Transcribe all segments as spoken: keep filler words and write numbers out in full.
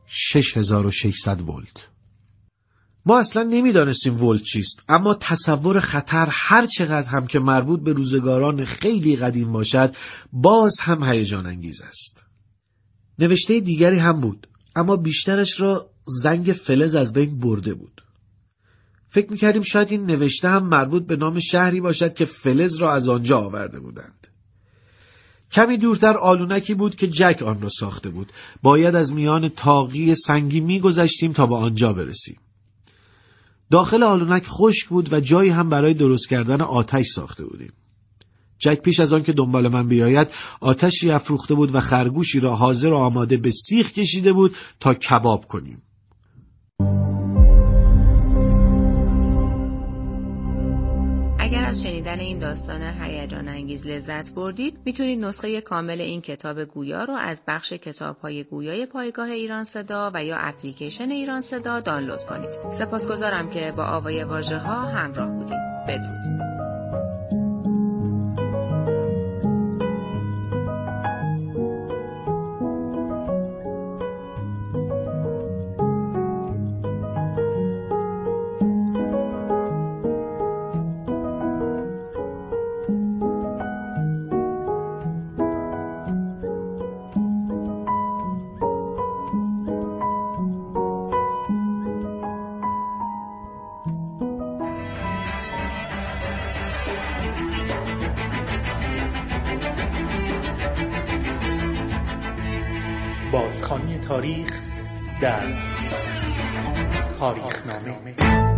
شش هزار و ششصد ولت. ما اصلا نمیدانستیم ولت چیست، اما تصور خطر هر چقدر هم که مربوط به روزگاران خیلی قدیم باشد باز هم هیجان انگیز است. نوشته دیگری هم بود، اما بیشترش را زنگ فلز از بین برده بود. فکر میکردیم شاید این نوشته هم مربوط به نام شهری باشد که فلز را از آنجا آورده بودند. کمی دورتر آلونکی بود که جک آن را ساخته بود. باید از میان تاقی سنگی میگذشتیم تا به آنجا برسیم. داخل آلونک خشک بود و جایی هم برای درست کردن آتش ساخته بودیم. جک پیش از آن که دنبال من بیاید آتشی افروخته بود و خرگوشی را حاضر و آماده به سیخ کشیده بود تا کباب کنیم. اگر از شنیدن این داستان هیجان انگیز لذت بردید، میتونید نسخه کامل این کتاب گویا رو از بخش کتاب‌های گویای پایگاه ایران صدا و یا اپلیکیشن ایران صدا دانلود کنید. سپاسگزارم که با آوای واژه‌ها همراه بودید. بدرود. بازخوانی تاریخ در تاریخنامه.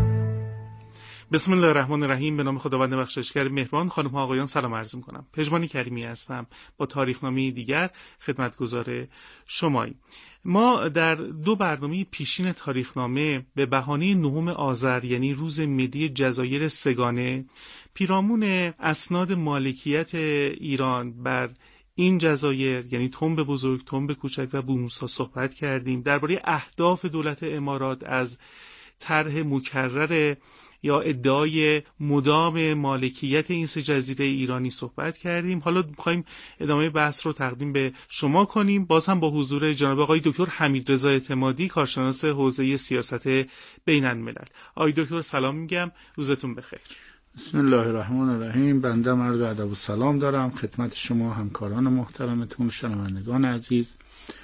بسم الله الرحمن الرحیم. به نام خداوند بخشایشگر مهربان. خانم ها آقایان سلام عرض می‌کنم. پژمانی کریمی هستم با تاریخنامه دیگر خدمتگزار شمایی. ما در دو برنامه پیشین تاریخنامه به بهانه نهم آذر یعنی روز ملی جزایر سگانه پیرامون اسناد مالکیت ایران بر این جزایر یعنی تنب بزرگ، تنب کوچک و بوموسا صحبت کردیم. درباره اهداف دولت امارات از طرح مکرر یا ادعای مدام مالکیت این سه جزیره ایرانی صحبت کردیم. حالا می‌خوایم ادامه بحث رو تقدیم به شما کنیم، باز هم با حضور جناب آقای دکتر حمیدرضا اعتمادی، کارشناس حوزه سیاست بین الملل. آقای دکتر سلام میگم، روزتون بخیر. بسم الله الرحمن الرحیم. بنده عرض ادب و سلام دارم خدمت شما همکاران محترمتون، شنوندگان عزیز،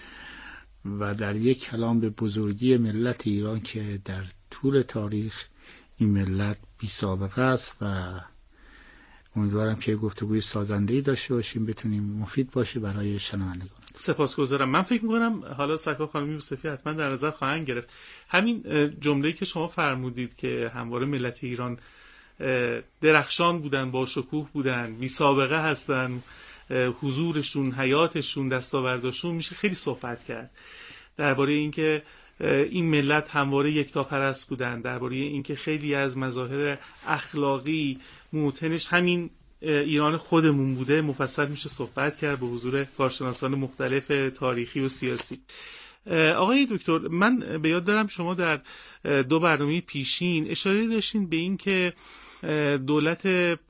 و در یک کلام به بزرگی ملت ایران که در طول تاریخ این ملت بی سابقه است و امیدوارم که گفتگوی سازنده‌ای داشته باشیم، بتونیم مفید باشه برای شنوندگان. سپاسگزارم. من فکر می‌کنم حالا سرکار خانم یوسفی حتما در نظر خواهند گرفت همین جمله‌ای که شما فرمودید که همواره ملت ایران درخشان بودن، با شکوه بودن، بی سابقه هستن، حضورشون، حیاتشون، دستاوردشون، میشه خیلی صحبت کرد درباره اینکه این ملت همواره یکتاپرست بودن، درباره اینکه خیلی از مظاهر اخلاقی موطنش همین ایران خودمون بوده مفصل میشه صحبت کرد به حضور کارشناسان مختلف تاریخی و سیاسی. آقای دکتر، من به یاد دارم شما در دو برنامه پیشین اشاره داشتین به این که دولت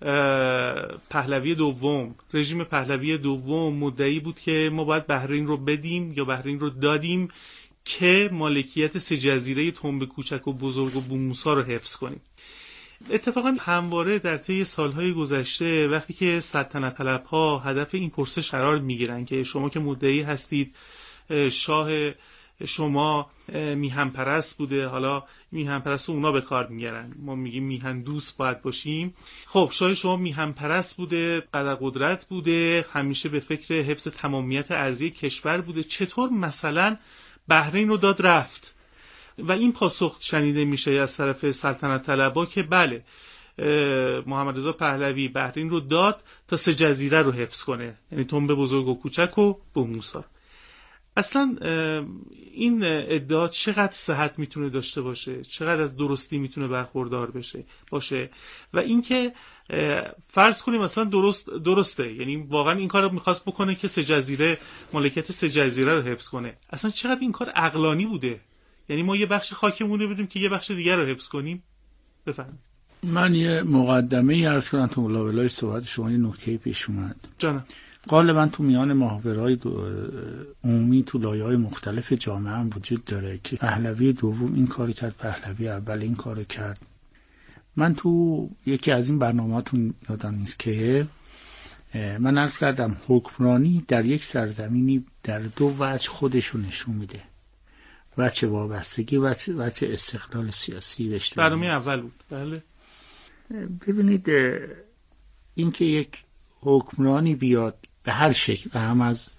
پهلوی دوم، رژیم پهلوی دوم مدعی بود که ما باید بحرین رو بدیم یا بحرین رو دادیم که مالکیت سه جزیره تنب کوچک و بزرگ و بوموسا رو حفظ کنیم. اتفاقا همواره در طی سالهای گذشته وقتی که سلطنت طلب‌ها هدف این پرسش قرار میگیرن که شما که مدعی هستید شاه شما میهن پرست بوده، حالا میهن پرست اونا به کار میگیرن، ما میگیم میهن دوست باید باشیم. خب شاه شما میهن پرست بوده، قدر قدرت بوده، همیشه به فکر حفظ تمامیت ارضی کشور بوده، چطور مثلا بحرین رو داد رفت؟ و این پاسخ شنیده میشه از طرف سلطنت طلبها که بله محمد رضا پهلوی بحرین رو داد تا سه جزیره رو حفظ کنه، یعنی تنب بزرگ و کوچک و بوموسا. اصلا این ادعا چقدر صحت میتونه داشته باشه، چقدر از درستی میتونه برخوردار بشه باشه و اینکه فرض کنیم مثلا درست درسته، یعنی واقعا این کارو میخواست بکنه که سه جزیره مالکیت سه جزیره رو حفظ کنه، اصلا چقدر این کار عقلانی بوده؟ یعنی ما یه بخش خاکمون رو بدیم که یه بخش دیگر رو حفظ کنیم. بفرمایید. من یه مقدمه ای عرض کنم تو لابلای صحبت شما یه نکته پیش اومد. جانم. غالبا تو میان محاورهای عمومی تو لایه‌های مختلف جامعه هم وجود داره که پهلوی دوم این کار کرد، پهلوی اول این کار کرد. من تو یکی از این برنامه‌هاتون یادم نیست که من عرض کردم حکمرانی در یک سرزمینی در دو وجه خودشو نشون میده، وجه وابستگی و وجه استقلال سیاسی و اجتماعی. برنامه اول بود. بله. ببینید این که یک حکمرانی بیاد به هر شکل، هم از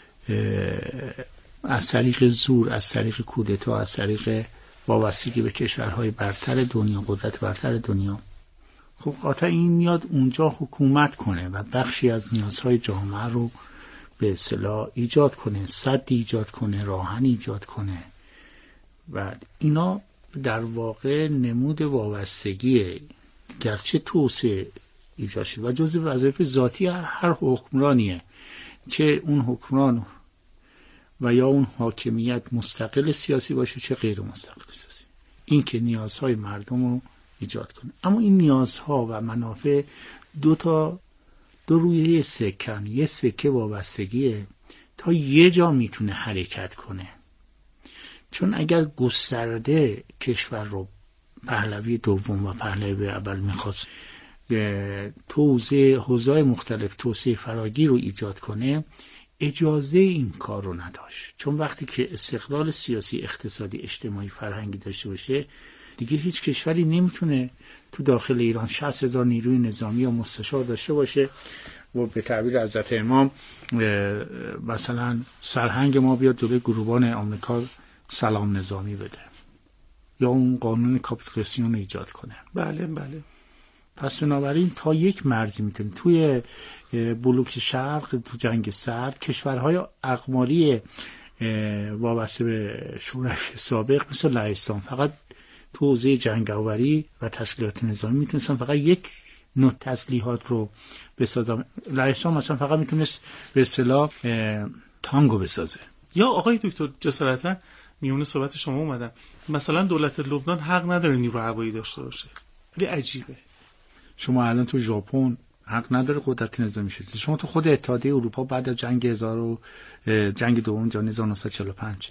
از طریق زور، از طریق کودتا، از طریق وابستگی به کشورهای برتر دنیا، قدرت برتر دنیا، خب قاطع این میاد اونجا حکومت کنه و بخشی از نیازهای جامعه رو به اصطلاح ایجاد کنه، سد ایجاد کنه، راهن ایجاد کنه و اینا در واقع نمود وابستگیه، گرچه توسعه ایجاد شد و جزء وظایف ذاتی هر, هر حکمرانیه، چه اون حکمران و یا اون حاکمیت مستقل سیاسی باشه چه غیر مستقل سیاسی، این که نیازهای مردم رو ایجاد کنه. اما این نیازها و منافع دو تا دو روی یه سکن، یه سکه وابستگیه تا یه جا میتونه حرکت کنه. چون اگر گسترده کشور رو پهلوی دوم و پهلوی اول میخواست توزیع حوزه‌های مختلف توسعه فراگیر رو ایجاد کنه، اجازه این کار رو نداشت. چون وقتی که استقلال سیاسی، اقتصادی، اجتماعی، فرهنگی داشته باشه، دیگه هیچ کشوری نمیتونه تو داخل ایران شصت هزار نیروی نظامی یا مستشار داشته باشه و به تعبیر حضرت امام مثلا سرهنگ ما بیاد جلوی گروبان آمریکا سلام نظامی بده یا اون قانون کاپیتولاسیون رو ایجاد کنه. بله بله. پس بنابراین تا یک مرزی میتونه توی بلوک شرق، تو جنگ سرد، کشورهای اقماری وابسته به شورای سابق مثل لهستان فقط تو حوزه جنگاوری و تسلیحات نظامی میتونستن فقط یک نوع تسلیحات رو بسازن. لهستان مثلا فقط میتونست به اصطلاح تانگو بسازه. یا آقای دکتر جسارتا میونه صحبت شما اومدم، مثلا دولت لبنان حق نداره نیرو هوایی داشته باشه. خیلی عجیبه. شما الان تو ژاپن حق نداره قدرت نظامی شد. شما تو خود اتحادیه اروپا بعد از جنگ هزار و جنگ دوم جهانی هزار و نهصد و چهل و پنج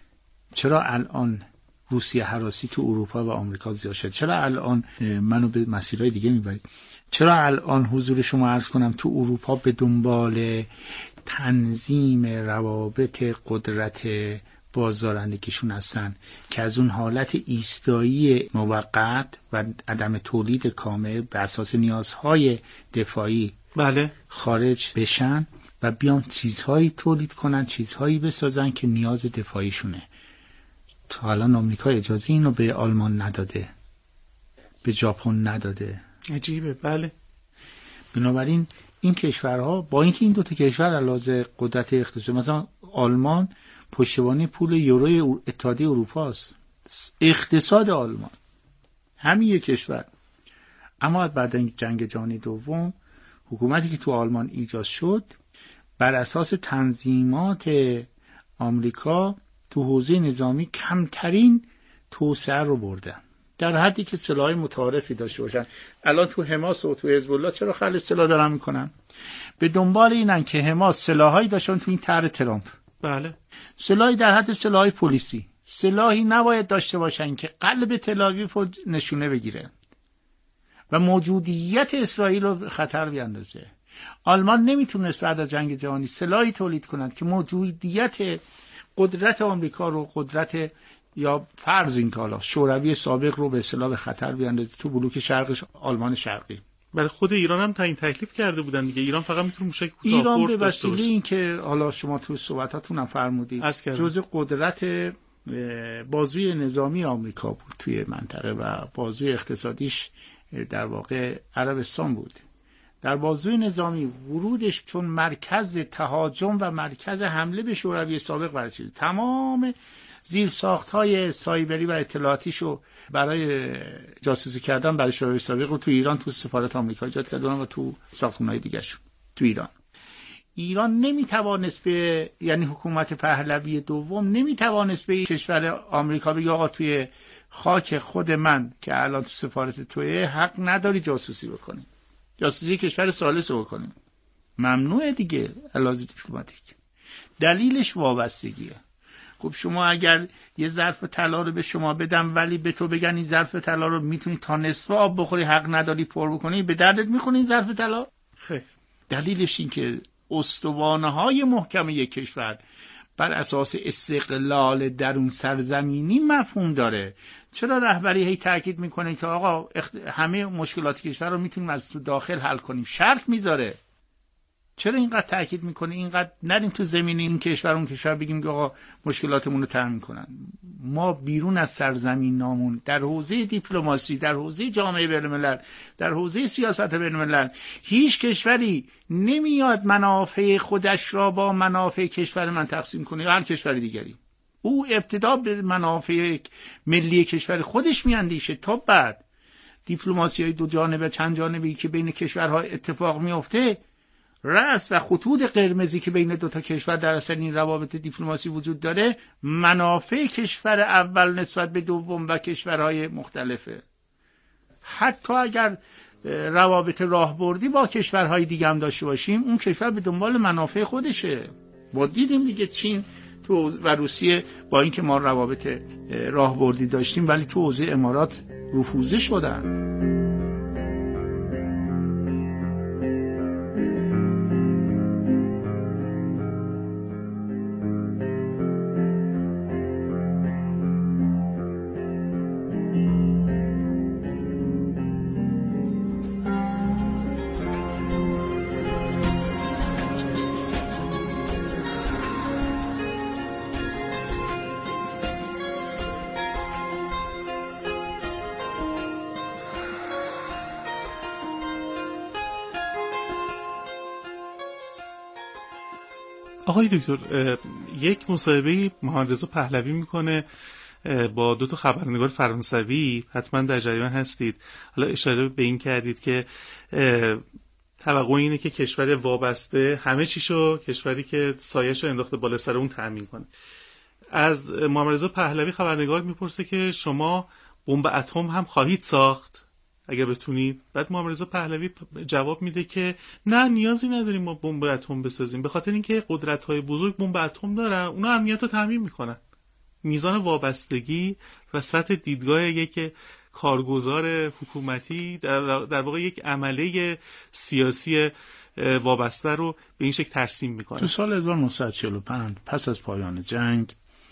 چرا الان روسیه هراسی تو اروپا و آمریکا زیاد شد؟ چرا الان منو به مسیرهای دیگه میبرید؟ چرا الان حضور شما عرض کنم تو اروپا به دنبال تنظیم روابط قدرت بازدارندگیشون هستن که از اون حالت ایستایی موقت و عدم تولید کامل به اساس نیازهای دفاعی بله خارج بشن و بیان چیزهایی تولید کنن، چیزهایی بسازن که نیاز دفاعیشونه. تا الان آمریکا اجازه اینو به آلمان نداده، به ژاپن نداده. عجیبه. بله. بنابراین این کشورها با اینکه این دو تا کشور علاوه قدرت اقتصادی، مثلا آلمان پشتیبانی پول یورو اتحادیه اروپا است، اقتصاد آلمان همین یک کشور. اما بعد از جنگ جهانی دوم حکومتی که تو آلمان ایجاد شد بر اساس تنظیمات آمریکا تو حوزه نظامی کمترین توسعه رو بردن، در حدی که سلاح متعارفی داشته باشن. الان تو حماس و تو حزب الله چرا خل سلاح دارن میکنن؟ به دنبال اینن که حماس سلاحایی داشتن تو این طرح ترامپ. بله. سلاحی در حد سلاح پلیسی، سلاحی نباید داشته باشن که قلب تل‌آویو رو نشونه بگیره و موجودیت اسرائیل رو خطر بیاندازه. آلمان نمیتونست بعد از جنگ جهانی سلاحی تولید کند که موجودیت قدرت آمریکا رو، قدرت یا فرض این کالا شوروی سابق رو به اصطلاح به خطر بیاندازه تو بلوک شرقش آلمان شرقی. برای خود ایران هم تعیین تکلیف کرده بودن دیگه. ایران فقط میتونه موشک کوتاه ایران به وسیله این که حالا شما تو صحبتاتون هم فرمودید جزء قدرت بازوی نظامی آمریکا بود توی منطقه و بازوی اقتصادیش در واقع عربستان بود. در بازوی نظامی ورودش چون مرکز تهاجم و مرکز حمله به شوروی سابق برچید، تمام زیرساخت‌های سایبری و اطلاعاتیشو برای جاسوسی کردن برای شوروی سابق رو تو ایران تو سفارت آمریکا ایجاد کردن و تو ساختمان‌های دیگه‌شون تو ایران. ایران نمیتوانست به، یعنی حکومت پهلوی دوم نمیتوانست به کشور آمریکا بگه آقا توی خاک خود من که الان سفارت توی حق نداری جاسوسی بکنی، جاسوسی کشور ثالث رو بکنی. ممنوعه دیگه علاج دیپلماتیک. دلیلش وابستگیه. خب شما اگر یه ظرف طلا رو به شما بدم ولی به تو بگن این ظرف طلا رو میتونی تا نصف آب بخوری، حق نداری پر بکنی، به دردت میخونه این ظرف طلا؟ خیر. دلیلش این که استوانه‌های محکم یک کشور بر اساس استقلال درون سرزمینی مفهوم داره. چرا رهبری هی تاکید میکنه که آقا همه مشکلات کشور رو میتونیم از تو داخل حل کنیم؟ شرط میذاره. چرا اینقدر تاکید میکنه اینقدر نریم تو زمین این کشور اون کشور بگیم که آقا مشکلاتمون رو تامین کنن؟ ما بیرون از سرزمین نامون در حوزه دیپلماسی، در حوزه جامعه بین‌الملل، در حوزه سیاست بین‌الملل هیچ کشوری نمیاد منافع خودش را با منافع کشور من تقسیم کنه یا هر کشور دیگری. او ابتدا به منافع ملی کشور خودش میاندیشه تا بعد دیپلماسی های دو جانبه چند جانبه‌ای که بین کشورها اتفاق میفته، رأس و خطوط قرمزی که بین دو تا کشور در اصل این روابط دیپلماسی وجود داره، منافع کشور اول نسبت به دوم و کشورهای مختلفه. حتی اگر روابط راهبردی با کشورهای دیگه هم داشته باشیم، اون کشور به دنبال منافع خودشه. ما دیدیم دیگه چین تو و روسیه با اینکه ما روابط راهبردی داشتیم ولی تو حوزه امارات رفوزه شدن. آقای دکتر، یک مصاحبه محمد رضا پهلوی میکنه با دو تا خبرنگار فرانسوی، حتما در جریان هستید. حالا اشاره به این کردید که توقع اینه که کشور وابسته همه چیشو، کشوری که سایه‌شو انداخته بالا سر اون تأمین کنه. از محمد رضا پهلوی خبرنگار میپرسه که شما بمب اتم هم خواهید ساخت اگر بتونید؟ بعد محمد رضا پهلوی جواب میده که نه، نیازی نداریم ما بمب اتم بسازیم، به خاطر اینکه قدرت‌های بزرگ بمب اتم دارن، اونا امنیت رو تضمین میکنن. میزان وابستگی و سطح دیدگاه یک کارگزار حکومتی در, در واقع یک عمله سیاسی وابسته رو به این شکل ترسیم میکنه. تو سال هزار و نهصد و چهل و پنج پس از پایان جنگ،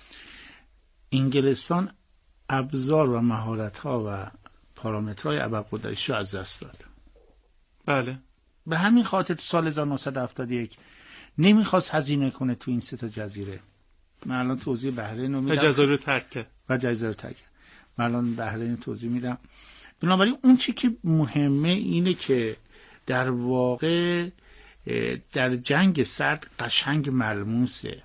انگلستان ابزار و مهارت‌ها و پارامترهای ابرقدرتیش رو از دست داد. بله. به همین خاطر تو سال هزار و نهصد و هفتاد و یک نمیخواست هزینه کنه تو این سه تا جزیره. من الان توضیح بحرین رو میدم. جزایر رو ترک و جزایر رو ترک. من الان بحرین توضیح میدم. بنابراین اون چی که مهمه اینه که در واقع در جنگ سرد قشنگ ملموسه.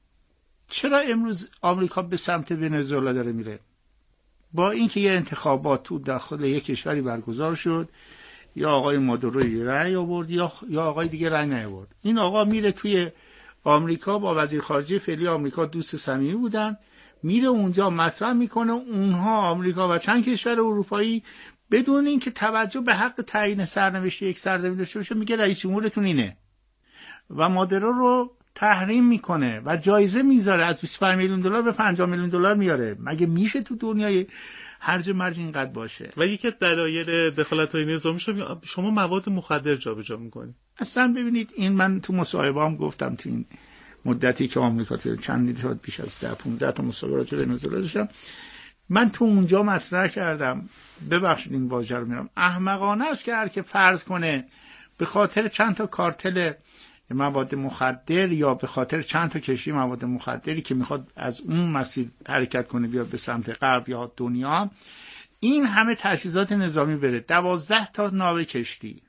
چرا امروز آمریکا به سمت ونزوئلا داره میره؟ با اینکه یه انتخابات تو داخل یک کشوری برگزار شد، یا آقای مادورو رأی آورد یا یا آقای دیگه رأی نیاورد، این آقا میره توی آمریکا، با وزیر خارجه فعلی آمریکا دوست صمیمی بودن، میره اونجا مطرح میکنه اونها آمریکا و چند کشور اروپایی بدون اینکه توجه به حق تعیین سرنوشت یک سرزمین داشته باشه، میگه رئیس جمهورتون اینه و مادورو رو تحریم میکنه و جایزه میذاره، از بیست و پنج میلیون دلار به پنجاه میلیون دلار میاره. مگه میشه تو دنیای هرج مرج اینقدر باشه؟ و یکی از دلایل دخالت‌های نظامی شما مواد مخدر جابجا میکنید. اصلا ببینید، این من تو مصاحبه‌ام گفتم، تو این مدتی که آمریکا چند تا بیش از ده پانزده تا مصاحبه راجع به ونزوئلا داشتم، من تو اونجا مطرح کردم، ببخشید این واژه رو میارم، احمقانه است که هر که فرض کنه به خاطر چند تا کارتل مواد مخدر یا به خاطر چند تا کشتی مواد مخدری که میخواد از اون مسیر حرکت کنه بیاد به سمت غرب یا دنیا، این همه تجهیزات نظامی بره، دوازده تا ناو کشتی،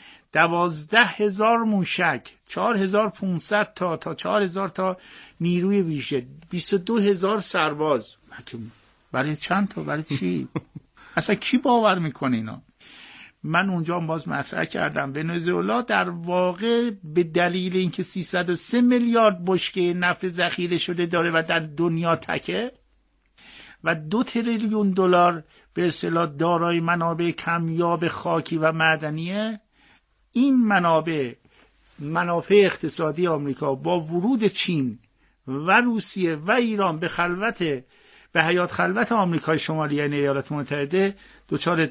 دوازده هزار موشک، چهار هزار و پانصد تا تا چهار هزار تا نیروی ویژه، بیست و دو هزار سرباز، برای چند تا؟ برای چی؟ اصلا کی باور میکنه اینا؟ من اونجا باز مطرح کردم ونزوئلا در واقع به دلیل اینکه سیصد و سه میلیارد بشکه نفت ذخیره شده داره و در دنیا تکه و دو تریلیون دلار به اصطلاح دارای منابع کمیاب خاکی و معدنیه، این منابع منافع اقتصادی آمریکا با ورود چین و روسیه و ایران به خلوت به حیات خلوت آمریکای شمالی یعنی ایالات متحده دچار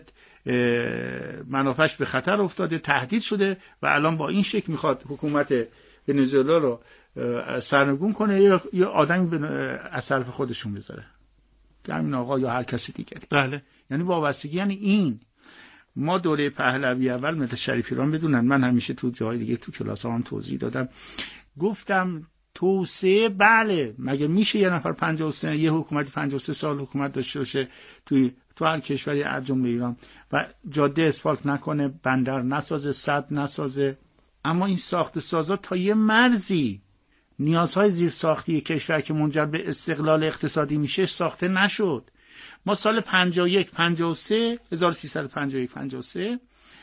منافعش به خطر افتاده، تهدید شده و الان با این شکل میخواد حکومت ونزوئلا رو سرنگون کنه یا آدمی از طرف خودشون بذاره که همین آقا یا هر کسی دیگری. بله. یعنی وابستگی یعنی این. ما دوره پهلوی اول مثل شریفیران بدونن، من همیشه تو جای دیگه تو کلاس هم توضیح دادم، گفتم توسعه بله، مگه میشه یه نفر پنجاه و سه یه حکومتی پنجاه و سه سال حکومت داشته باشه توی تو هر کشوری از جمله ایران و جاده اسفالت نکنه، بندر نسازه، سد نسازه؟ اما این ساخت سازا تا یه مرزی نیازهای زیر ساختی کشور که منجر به استقلال اقتصادی میشه ساخته نشد. ما سال پنجاه و یک پنجاه و سه هزار و سیصد و پنجاه و یک پنجاه و سه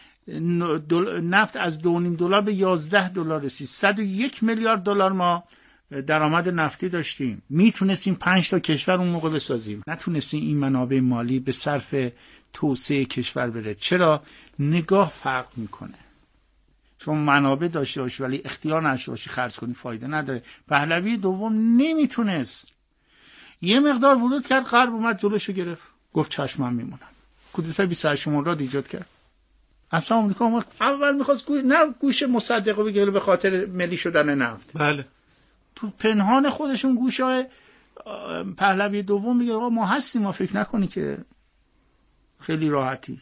نفت از دو و نیم دلار به یازده دلار رسید. صد و یک میلیارد دلار ما درآمد نفتی داشتیم. میتونستیم پنج تا کشور اون موقع بسازیم، نتونستیم این منابع مالی به صرف توسعه کشور بره. چرا؟ نگاه فرق میکنه. شما منابع داشته باشی ولی اختیار نشه باشی خرج کنی فایده نداره. پهلوی دوم نمیتونست، یه مقدار ورود کرد، غرب اومد جلوشو گرفت، گفت چشم من میمونم. کودتای بیست و هشت مرداد ایجاد کرد. اصلا آمریکا اول میخواست گوش نه گوش مصدق بگیره به خاطر ملی شدن نفت. بله. تو پنهان خودشون گوشای پهلوی دوم میگه آقا ما هستیم، ما فکر نکنی که خیلی راحتی.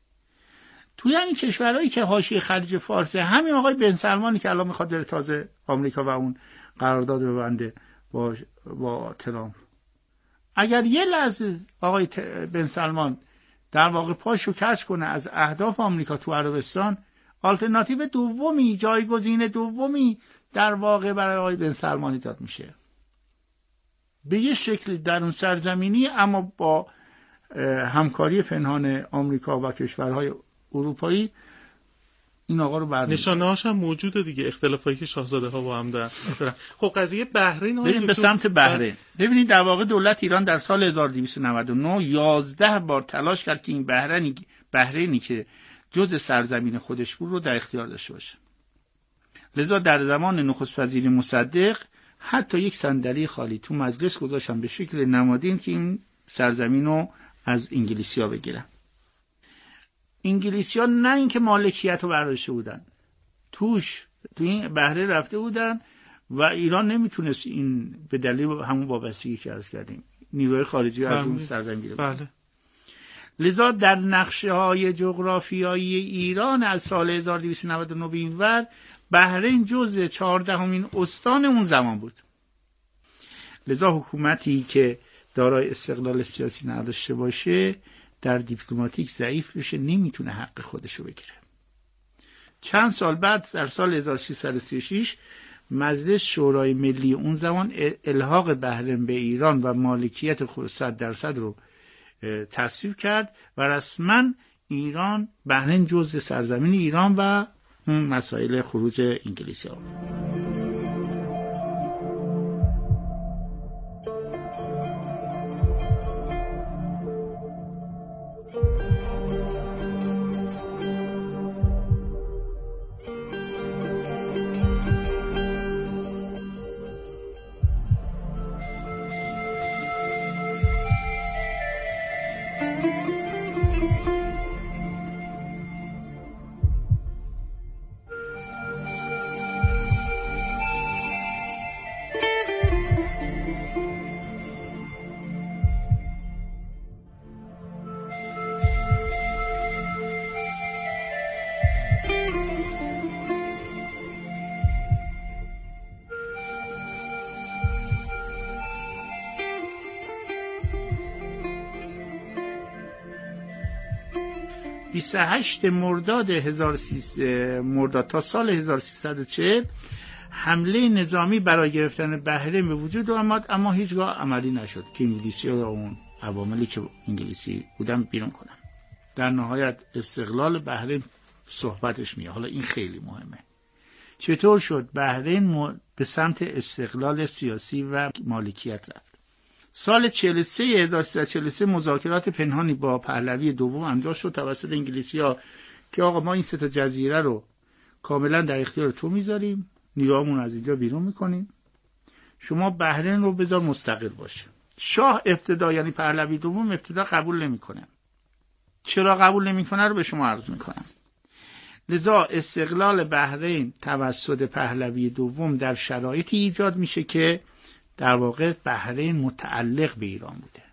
تو یعنی کشورهایی که حاشیه خلیج فارس، همین آقای بن سلمانی که الان میخواد بره تازه آمریکا و اون قرارداد ببنده با با ترامپ، اگر یه لحظه آقای بن سلمان در واقع پاشو کج کنه از اهداف آمریکا تو عربستان، آلترناتیو دومی، جایگزین دومی در واقع برای آقای بن سلمان ایجاد میشه به یه شکلی در اون سرزمینی، اما با همکاری پنهان آمریکا و کشورهای اروپایی این آقا رو بردارن. نشانه هاش هم موجوده دیگه، اختلافایی که شاهزاده ها با هم دارن. خب قضیه بحرین، بریم به سمت بحرین. ببینید در واقع دولت ایران در سال هزار و دویست و نود و نه یازده بار تلاش کرد که این بحرینی بحرینی که جزء سرزمین خودش بود رو در اختیار داشته باشه. لذا در زمان نخست وزیر مصدق حتی یک صندلی خالی تو مجلس گذاشتن به شکل نمادین که این سرزمین رو از انگلیسی‌ها بگیرن. انگلیسی‌ها نه اینکه مالکیت رو برداشته بودن، توش تو این بحره رفته بودن و ایران نمیتونست این به دلیل همون وابستگی که عرض کردیم نیروی خارجی از اون سرزمین بگیره. بله. لذا در نقشه‌های جغرافیایی ایران از سال هزار و دویست و نود و نه به این ور بحرین جزء چهاردهمین استان اون زمان بود. لذا حکومتی که دارای استقلال سیاسی نداشته باشه در دیپلماتیک ضعیف بشه، نمیتونه حق خودشو بگیره. چند سال بعد در سال هزار و سیصد و سی و شش مجلس شورای ملی اون زمان الحاق بحرین به ایران و مالکیت خود صد درصد رو تصویب کرد و رسما ایران بحرین جزء سرزمین ایران و اون مسائل خروج انگلیسی ها. بیست و هشت مرداد هزار و سیصد مرداد تا سال هزار و سیصد و چهل حمله نظامی برای گرفتن بحرین به وجود آمد، اما هیچگاه عملی نشد که انگلیسی ها اون عواملی که انگلیسی بودن بیرون کنن. در نهایت استقلال بحرین صحبتش میاد. حالا این خیلی مهمه. چطور شد بحرین به سمت استقلال سیاسی و مالکیت رفت؟ سال چهل و سه هزار و سیصد و چهل و سه مذاکرات پنهانی با پهلوی دوم انجام شد توسط انگلیسی‌ها که آقا ما این سه تا جزیره رو کاملا در اختیار تو میذاریم، نیروامون از اینجا بیرون میکنیم، شما بحرین رو بذار مستقل باشه. شاه ابتدا یعنی پهلوی دوم ابتدا قبول نمیکنه. چرا قبول نمیکنه رو به شما عرض میکنم. لذا استقلال بحرین توسط پهلوی دوم در شرایطی ایجاد میشه که در واقع بحرین متعلق به ایران بوده،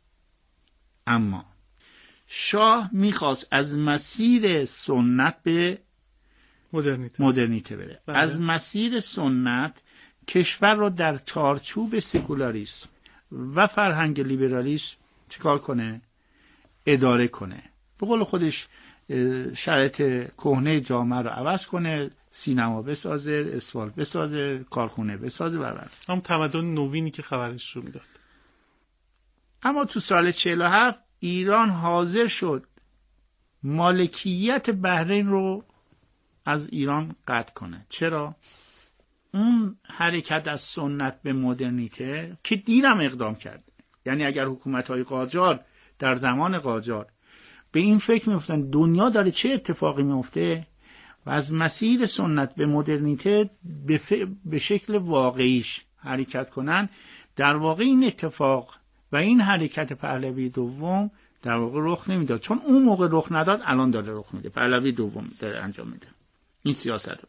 اما شاه میخواست از مسیر سنت به مدرنیته, مدرنیته بره. بله. از مسیر سنت کشور رو در چارچوب سکولاریسم و فرهنگ لیبرالیسم چیکار کنه؟ اداره کنه. به قول خودش شرایط کهنه جامعه رو عوض کنه، سینما بسازه، اسفالت بسازه، کارخونه بسازه و بعد هم تمدن نوینی که خبرش رو میداد. اما تو سال چهل و هفت ایران حاضر شد مالکیت بحرین رو از ایران قطع کنه. چرا؟ اون حرکت از سنت به مدرنیته که دیرم اقدام کرد، یعنی اگر حکومت‌های قاجار در زمان قاجار به این فکر می‌افتن دنیا داره چه اتفاقی میفته و از مسیر سنت به مدرنیته به, ف... به شکل واقعیش حرکت کنن، در واقع این اتفاق و این حرکت پهلوی دوم در واقع رخ نمیداد. چون اون موقع رخ نداد، الان داره رخ میده. پهلوی دوم داره انجام میده این سیاست رو.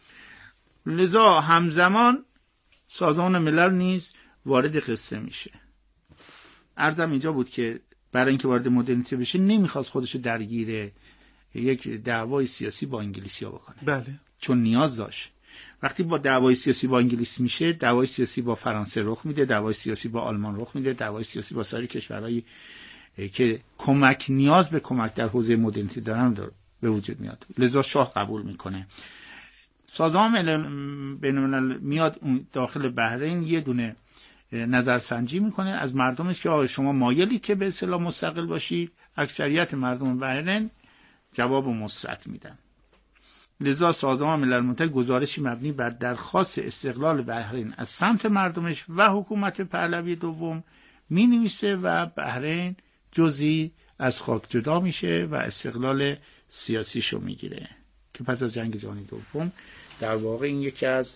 لذا همزمان سازمان ملل نیز وارد قصه میشه. عرضم اینجا بود که برای اینکه وارد مدرنیته بشه نمیخواست خودشو درگیر یک دعوای سیاسی با انگلیسی‌ها بکنه. بله. چون نیاز داشت. وقتی با دعوای سیاسی با انگلیس میشه، دعوای سیاسی با فرانسه رخ میده، دعوای سیاسی با آلمان رخ میده، دعوای سیاسی با سایر کشورهایی که کمک نیاز به کمک در حوزه مدرنیته دارن به وجود میاد. لذا شاه قبول میکنه. سازمان بین‌الملل میاد داخل بحرین یه دونه نظرسنجی میکنه از مردمش که آقا شما مایلید که به اصطلاح مستقل باشید. اکثریت مردم بحرین جواب مثبت میدن. لذا سازمان ملل متحد گزارشی مبنی بر درخواست استقلال بحرین از سمت مردمش و حکومت پهلوی دوم می نویسه و بحرین جزئی از خاک جدا میشه و استقلال سیاسیشو میگیره که پس از جنگ جهانی دوم در واقع این یکی از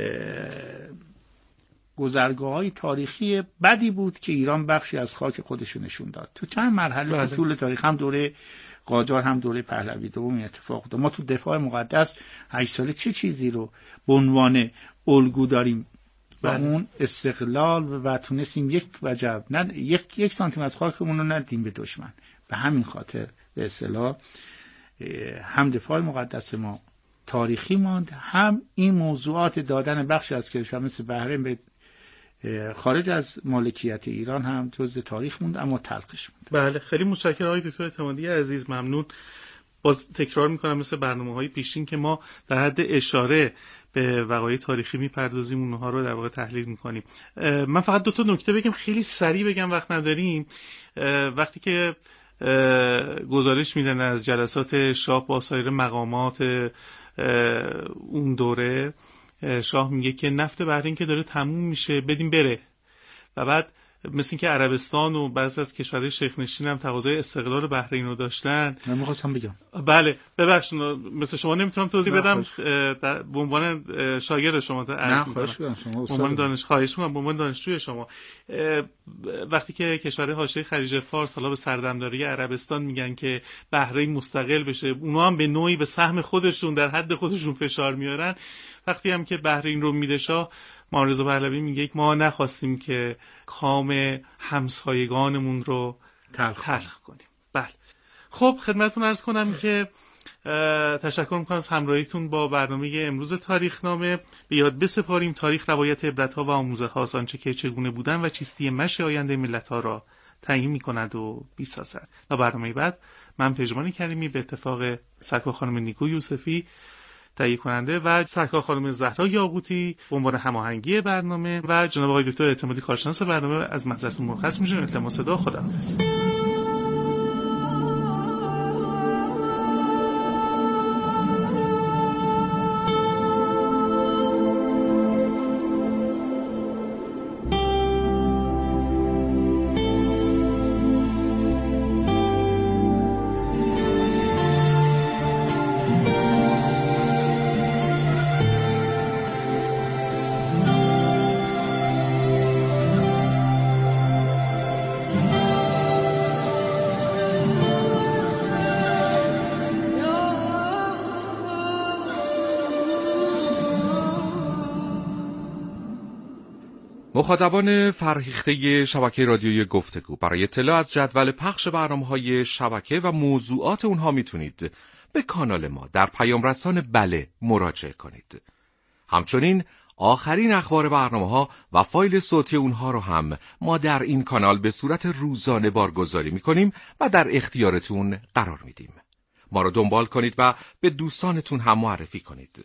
گذرگاه‌های تاریخی بدی بود که ایران بخشی از خاک خودشو نشون داد. تو چند مرحله بله. طول تاریخ هم دوره قاجار هم دوره پهلوی دوم اتفاق افتاد. ما تو دفاع مقدس هشت ساله چه چیزی رو به عنوان الگو داریم و بله. اون استقلال و تونستیم یک وجب نه یک یک سانتی متر خاکمون رو ندیم به دشمن. به همین خاطر به اصطلاح هم دفاع مقدس ما تاریخی ماند، هم این موضوعات دادن بخشی از کشور مثل بحرین به خارج از مالکیت ایران هم جزء تاریخ موند، اما تلخش موند. بله خیلی متشکرم آقای دکتر اعتمادی عزیز، ممنون. باز تکرار میکنم مثل برنامه‌های پیشین که ما در حد اشاره به وقایع تاریخی میپردازیم، اونها رو در واقع تحلیل میکنیم. من فقط دو تا نکته بگم، خیلی سریع بگم وقت نداریم. وقتی که گزارش میدن از جلسات شاه با سایر مقامات اون دوره، شاه میگه که نفت بحرین که داره تموم میشه بدیم بره، و بعد مثل این که عربستان و بعضی از کشورهای شیخ نشین هم تقاضای استقلال بحرین رو داشتن. من می‌خواستم بگم بله ببخشید مثل شما نمیتونم توضیح بدم به عنوان شاگرد شما عرض می‌کنم، به عنوان دانش خواهش می‌کنم به عنوان دانشجوی شما. وقتی که کشورهای حاشیه خلیج فارس حالا به سردمداری عربستان میگن که بحرین مستقل بشه، اونا هم به نوعی به سهم خودشون در حد خودشون فشار میارن. وقتی هم که بحرین رو میده شاه، محمد رضا پهلوی میگه ما نخواستیم که کام همسایگانمون رو تلخ, تلخ کنیم. بله خب خدمتتون عرض کنم که تشکر میکنم از همراهیتون با برنامه امروز تاریخنامه. به یاد بسپاریم تاریخ روایت عبرت‌ها و آموزه‌هاست، آنچه که چگونه بودن و چیستی مشی آینده ملت‌ها را تعیین می‌کند و می‌سازد. تا برنامه بعد، من پژمان کریمی به اتفاق سرکار خانم نیکو یوسفی تهیه کننده و سرکار خانم زهرا یاقوتی به عنوان هماهنگی برنامه و جناب آقای دکتر اعتمادی کارشناس برنامه از معذرتون مرخص میشیم. التماس صدا، خداحافظ. مخاطبان فرهیخته شبکه رادیویی گفتگو، برای اطلاع از جدول پخش برنامه‌های شبکه و موضوعات اونها میتونید به کانال ما در پیام رسان بله مراجعه کنید. همچنین آخرین اخبار برنامه‌ها و فایل صوتی اونها رو هم ما در این کانال به صورت روزانه بارگذاری میکنیم و در اختیارتون قرار میدیم. ما رو دنبال کنید و به دوستانتون هم معرفی کنید.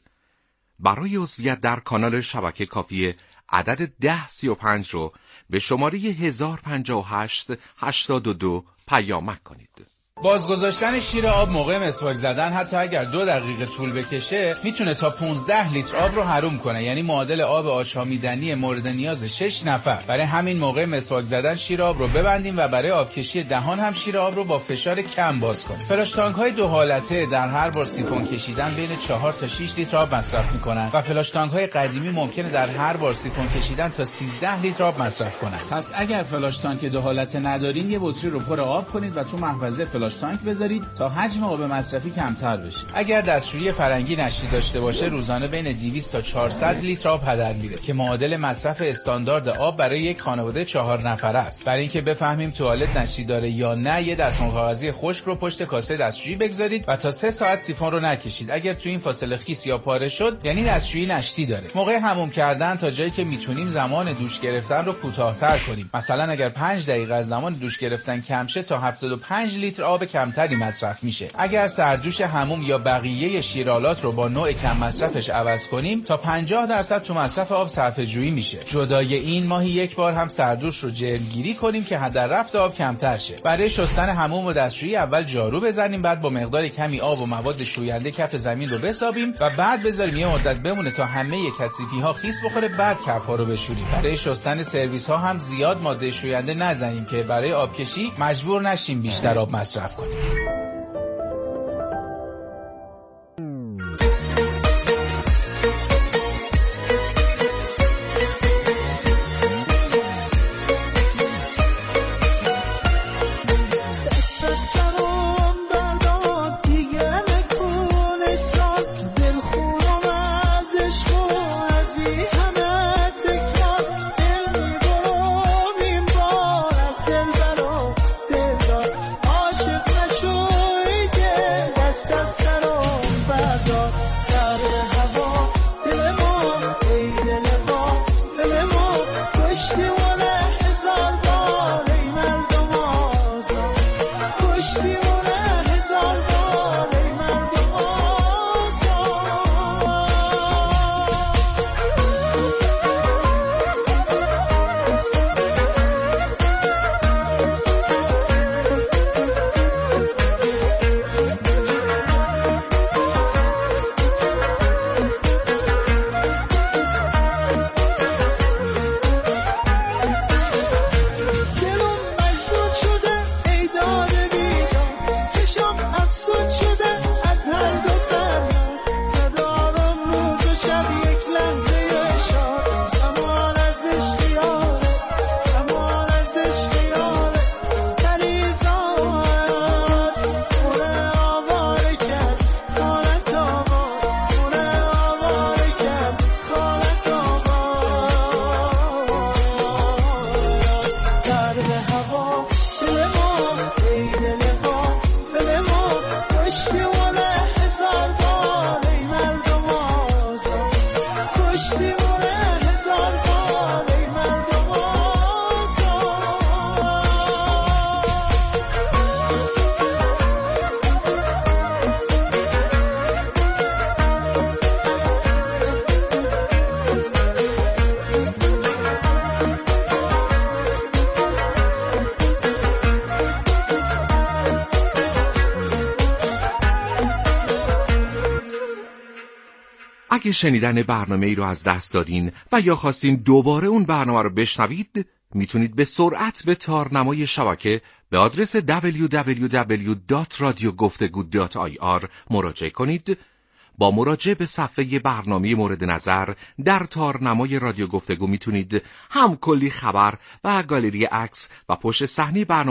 برای عضویت در کانال شبکه کافیه عدد ده سی و پنج رو به شماره هزار و پنجاه و هشت هشتاد و دو پیامک کنید. بازگذاشتن شیر آب موقع مسواک زدن حتی اگر دو دقیقه طول بکشه میتونه تا پانزده لیتر آب رو حروم کنه، یعنی معادل آب آشامیدنی مورد نیاز شش نفر. برای همین موقع مسواک زدن شیر آب رو ببندیم و برای آبکشی دهان هم شیر آب رو با فشار کم باز کنیم. فلاش تانک های دو حالته در هر بار سیفون کشیدن بین چهار تا شش لیتر آب مصرف میکنن و فلاش تانک های قدیمی ممکنه در هر بار سیفون کشیدن تا سیزده لیتر آب مصرف کنن. پس اگر فلاش تانک دو حالته ندارین یه بطری رو پر آب کنید و تو محفظه فلاش تانک بذارید تا حجم آب مصرفی کمتر بشه. اگر دستشویی فرنگی نشتی داشته باشه روزانه بین دویست تا چهارصد لیتر آب هدر میره که معادل مصرف استاندارد آب برای یک خانواده چهار نفره است. برای اینکه بفهمیم توالت نشتی داره یا نه یه دستمال کاغذی خشک رو پشت کاسه دستشویی بگذارید و تا سه ساعت سیفون رو نکشید. اگر تو این فاصله خیس یا پاره شد یعنی دستشویی نشتی داره. موقع حموم کردن تا جایی که میتونیم زمان دوش گرفتن رو کوتاه‌تر کنیم. مثلا اگر پنج دقیقه از زمان دوش گرفتن کم شه تا هفتاد و پنج لیتر آب کمتری مصرف میشه. اگر سردوش حموم یا بقیه شیرالات رو با نوع کم مصرفش عوض کنیم تا پنجاه درصد تو مصرف آب صرفه‌جویی میشه. جدای این ماهی یک بار هم سردوش رو جرمگیری کنیم که هدر رفت آب کمتر شه. برای شستن حموم و دستشویی اول جارو بزنیم، بعد با مقدار کمی آب و مواد شوینده کف زمین رو بسابیم و بعد بذاریم یه مدت بمونه تا همه کثیفی ها خیس بخوره، بعد کف ها رو بشوریم. برای شستن سرویس ها هم زیاد ماده شوینده نزنیم که برای آبکشی مجبور نشیم بیشتر آب مصرف کنیم. اگه شنیدن برنامه ای رو از دست دادین و یا خواستین دوباره اون برنامه رو بشنوید، میتونید به سرعت به تارنمای شبکه به آدرس دبلیو دبلیو دبلیو دات رادیو گفتگو دات آی آر مراجعه کنید. با مراجعه به صفحه برنامه مورد نظر در تارنمای رادیو گفتگو میتونید هم کلی خبر و گالری عکس و پشت صحنه برنامه